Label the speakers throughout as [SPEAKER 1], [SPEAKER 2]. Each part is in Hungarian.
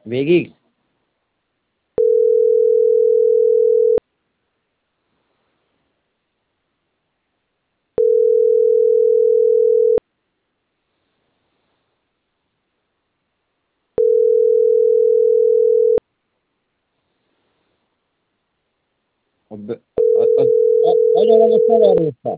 [SPEAKER 1] Végig? Anyalag felerőszel.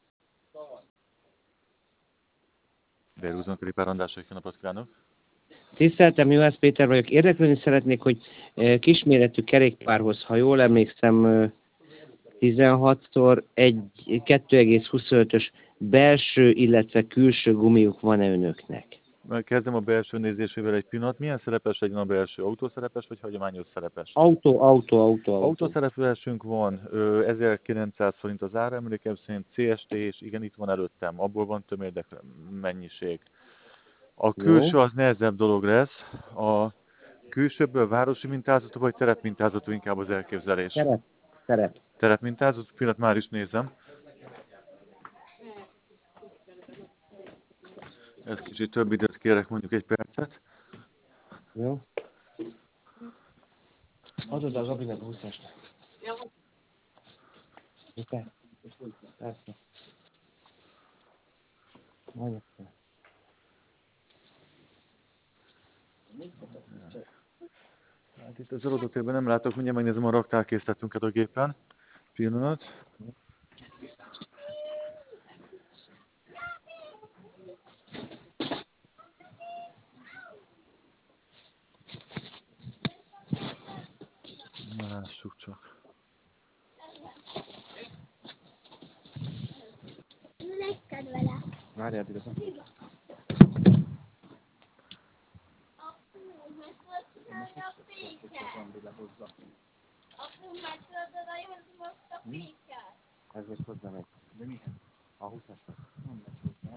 [SPEAKER 2] Bérúzon Klipár András, jó napot kívánok!
[SPEAKER 1] Tiszteltem, Juhász Péter vagyok. Érdeklődni szeretnék, hogy kisméretű kerékpárhoz, ha jól emlékszem, 16-szor 2,25-ös belső, illetve külső gumiuk van-e önöknek?
[SPEAKER 2] Kezdem a belső nézésével egy pillanat. Milyen szerepes legyen a belső? Autószerepes vagy hagyományos szerepes?
[SPEAKER 1] Autó.
[SPEAKER 2] Autószerepesünk van, 1900 forint az ára, emlékem szerint CST, és igen, itt van előttem, abból van tömérdek mennyiség. A külső az nehezebb dolog lesz, a külsőbből városi mintázatú vagy terepmintázatú inkább az elképzelés.
[SPEAKER 1] Terep.
[SPEAKER 2] Terepmintázatú, pillanat már is nézem. Ez kicsit több időt kérek, mondjuk egy percet.
[SPEAKER 1] Jó. Adod a Gabinak a 20-ast. Jó. Persze. Mondjuk.
[SPEAKER 2] Hát itt az eladótérben nem látok, mindjárt megnézem a raktárkészletünket a gépen. Pillanat. Na, lássuk csak.
[SPEAKER 1] Várjál, ide. Ezért hozzá meg. De milyen? A 20-asra. Nem lesz hozzá,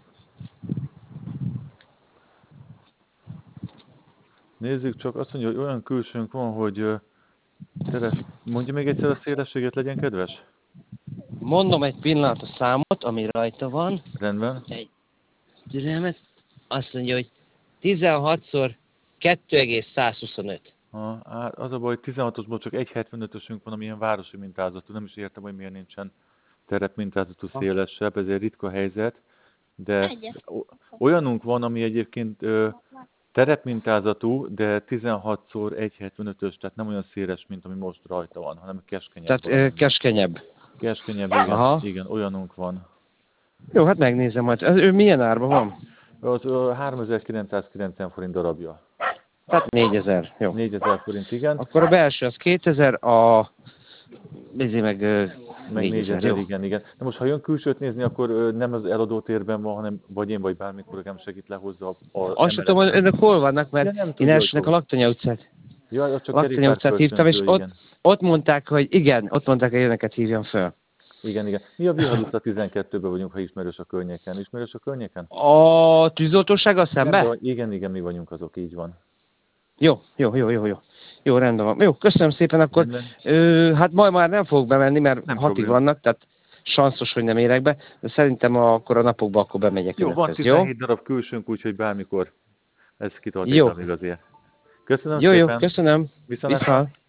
[SPEAKER 2] Nézzük csak, azt mondja, hogy olyan külsőnk van, hogy mondja még egyszer a szélességet, legyen kedves?
[SPEAKER 1] Mondom egy pillanat a számot, ami rajta van.
[SPEAKER 2] Rendben.
[SPEAKER 1] Egy türelmet. Azt mondja, hogy 16-szor 2,125.
[SPEAKER 2] Az a baj, hogy 16-osból csak 1,75-ösünk van, amilyen városi mintázatú. Nem is értem, hogy miért nincsen terepmintázatú szélesebb, ez egy ritka helyzet. De olyanunk van, ami egyébként terepmintázatú, de 16-szor 1,75-ös, tehát nem olyan széles, mint ami most rajta van, hanem keskenyebb.
[SPEAKER 1] Tehát keskenyebb.
[SPEAKER 2] Keskenyebb, igen.
[SPEAKER 1] Aha.
[SPEAKER 2] Igen, olyanunk van.
[SPEAKER 1] Jó, hát megnézem majd. Ő milyen árban van?
[SPEAKER 2] Az 3990 forint darabja.
[SPEAKER 1] Tehát 4000, jó.
[SPEAKER 2] 4000 forint, igen.
[SPEAKER 1] Akkor a belső az 2000, a meg 4000, jó.
[SPEAKER 2] Igen. De most, ha jön külsőt nézni, akkor nem az eladótérben van, hanem vagy én, vagy bármikor nekem segít lehozza
[SPEAKER 1] Azt sem tudom, hogy önök hol vannak, mert én elsőnek a Laktanya utcát.
[SPEAKER 2] Ja, csak
[SPEAKER 1] Laktanya utcát hívtam, és ott mondták, hogy igen, ott mondták, hogy önöket hívjam föl.
[SPEAKER 2] Igen. Mi a Vihar utca 12-ben vagyunk, ha ismerős a környéken. Ismerős a környéken?
[SPEAKER 1] A tűzoltósággal szembe?
[SPEAKER 2] Igen, mi vagyunk azok, így van.
[SPEAKER 1] Jó. Jó, rendben van. Jó, köszönöm szépen, akkor hát majd már nem fogok bemenni, mert nem 6-ig vannak, tehát sanszos, hogy nem érek be, de szerintem akkor a napokban akkor bemegyek.
[SPEAKER 2] Jó, van 17 darab külsőnk, úgyhogy bármikor ez kitart még azért. Köszönöm szépen.
[SPEAKER 1] Jó, köszönöm. Viszont.